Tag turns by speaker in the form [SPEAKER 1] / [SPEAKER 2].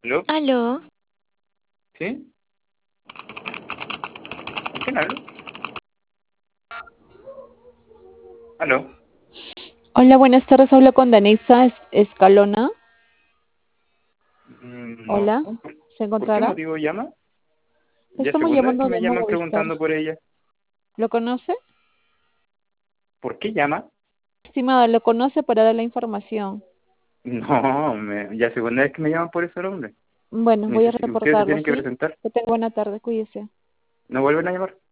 [SPEAKER 1] ¿Aló?
[SPEAKER 2] Aló,
[SPEAKER 1] ¿Sí? ¿Con quién hablo? ¿Aló?
[SPEAKER 2] hola, buenas tardes. Hablo con Danisa Escalona.
[SPEAKER 1] No.
[SPEAKER 2] Hola, ¿se
[SPEAKER 1] ¿Por qué
[SPEAKER 2] encontrará?
[SPEAKER 1] motivo llama? Ya
[SPEAKER 2] Estamos
[SPEAKER 1] segunda vez que
[SPEAKER 2] llamando
[SPEAKER 1] me
[SPEAKER 2] de
[SPEAKER 1] llaman
[SPEAKER 2] Movistar.
[SPEAKER 1] preguntando por ella.
[SPEAKER 2] ¿Lo conoce?
[SPEAKER 1] ¿Por qué llama?
[SPEAKER 2] Estimado, ¿lo conoce para dar la información?
[SPEAKER 1] No, ya segunda vez que me llaman por ese nombre.
[SPEAKER 2] Bueno, voy a
[SPEAKER 1] Ustedes se
[SPEAKER 2] reportarlo,
[SPEAKER 1] tienen que
[SPEAKER 2] ¿sí?
[SPEAKER 1] presentar.
[SPEAKER 2] Que tenga buena tarde, cuídese.
[SPEAKER 1] ¿No vuelven a llamar?